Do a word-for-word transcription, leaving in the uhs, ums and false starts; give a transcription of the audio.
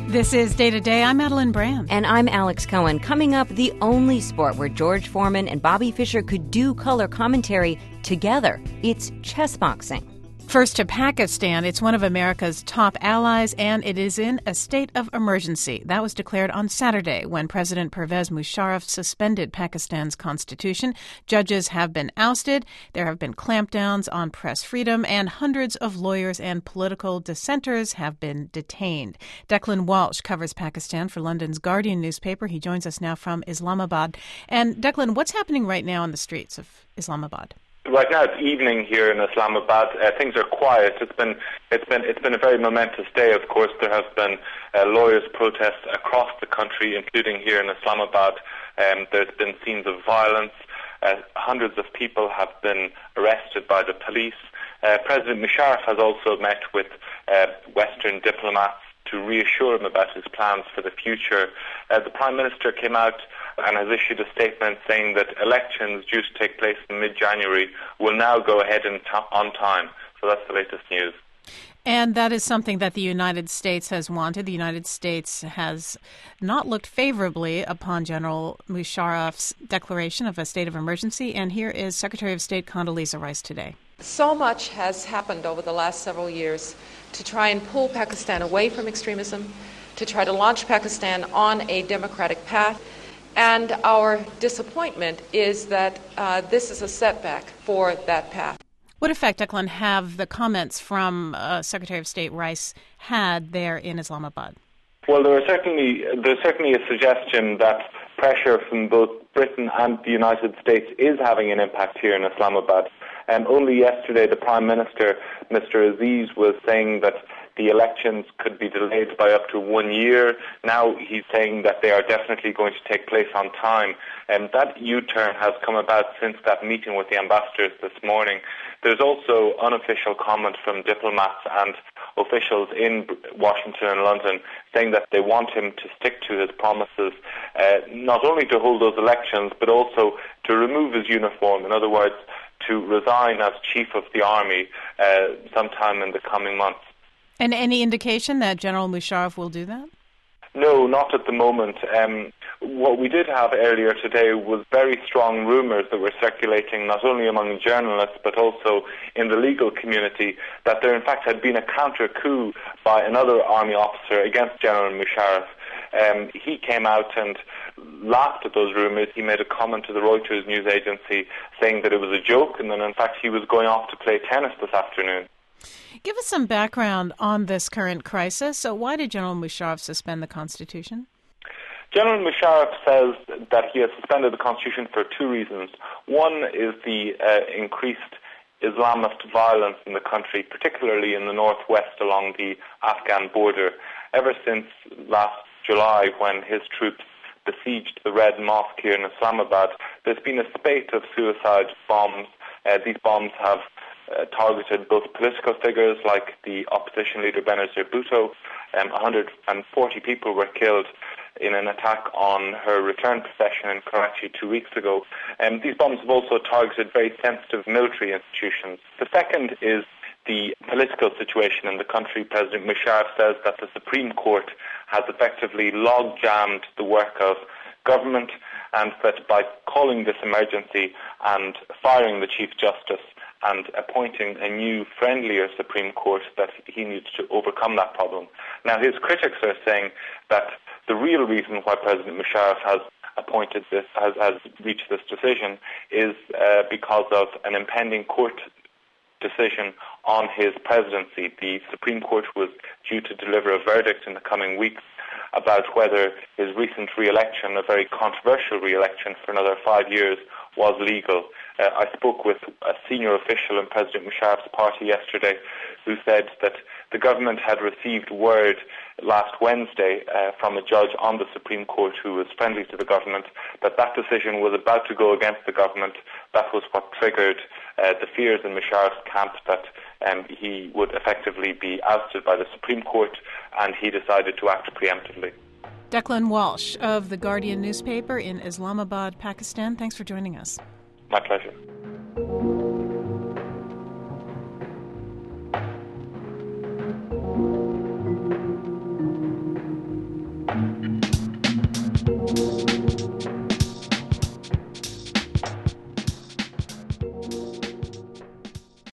This is Day to Day. I'm Madeline Brand. And I'm Alex Cohen. Coming up, the only sport where George Foreman and Bobby Fischer could do color commentary together. It's chess boxing. First to Pakistan. It's one of America's top allies, and it is in a state of emergency. That was declared on Saturday when President Pervez Musharraf suspended Pakistan's constitution. Judges have been ousted. There have been clampdowns on press freedom, and hundreds of lawyers and political dissenters have been detained. Declan Walsh covers Pakistan for London's Guardian newspaper. He joins us now from Islamabad. And Declan, what's happening right now on the streets of Islamabad? Right now it's evening here in Islamabad. Uh, things are quiet. It's been it's been it's been a very momentous day. Of course, there have been uh, lawyers' protests across the country, including here in Islamabad. Um, there's been scenes of violence. Uh, hundreds of people have been arrested by the police. Uh, President Musharraf has also met with uh, Western diplomats to reassure him about his plans for the future. Uh, the Prime Minister came out and has issued a statement saying that elections due to take place in mid-January will now go ahead in t- on time. So that's the latest news. And that is something that the United States has wanted. The United States has not looked favorably upon General Musharraf's declaration of a state of emergency. And here is Secretary of State Condoleezza Rice today. So much has happened over the last several years to try and pull Pakistan away from extremism, to try to launch Pakistan on a democratic path. And our disappointment is that uh, this is a setback for that path. What effect, Declan, have the comments from uh, Secretary of State Rice had there in Islamabad? Well, there are certainly there's certainly a suggestion that pressure from both Britain and the United States is having an impact here in Islamabad. And only yesterday, the Prime Minister, Mister Aziz, was saying that the elections could be delayed by up to one year. Now he's saying that they are definitely going to take place on time. And that U-turn has come about since that meeting with the ambassadors this morning. There's also unofficial comment from diplomats and officials in Washington and London saying that they want him to stick to his promises, uh, not only to hold those elections, but also to remove his uniform. In other words, to resign as chief of the army uh, sometime in the coming months. And any indication that General Musharraf will do that? No, not at the moment. Um, what we did have earlier today was very strong rumours that were circulating not only among journalists but also in the legal community that there in fact had been a counter-coup by another army officer against General Musharraf. Um, he came out and laughed at those rumours. He made a comment to the Reuters news agency saying that it was a joke, and then in fact he was going off to play tennis this afternoon. Give us some background on this current crisis. So why did General Musharraf suspend the Constitution? General Musharraf says that he has suspended the Constitution for two reasons. One is the uh, increased Islamist violence in the country, particularly in the northwest along the Afghan border. Ever since last July, when his troops besieged the Red Mosque here in Islamabad, there's been a spate of suicide bombs. Uh, these bombs have Uh, targeted both political figures like the opposition leader Benazir Bhutto. Um, one hundred forty people were killed in an attack on her return procession in Karachi two weeks ago. Um, these bombs have also targeted very sensitive military institutions. The second is the political situation in the country. President Musharraf says that the Supreme Court has effectively log-jammed the work of government, and that by calling this emergency and firing the Chief Justice and appointing a new, friendlier Supreme Court, that he needs to overcome that problem. Now, his critics are saying that the real reason why President Musharraf has appointed this, has, has reached this decision, is uh, because of an impending court decision on his presidency. The Supreme Court was due to deliver a verdict in the coming weeks about whether his recent re-election, a very controversial re-election for another five years, was legal. Uh, I spoke with a senior official in President Musharraf's party yesterday who said that the government had received word last Wednesday uh, from a judge on the Supreme Court who was friendly to the government that that decision was about to go against the government. That was what triggered uh, the fears in Musharraf's camp that um, he would effectively be ousted by the Supreme Court, and he decided to act preemptively. Declan Walsh of The Guardian newspaper in Islamabad, Pakistan. Thanks for joining us. My pleasure.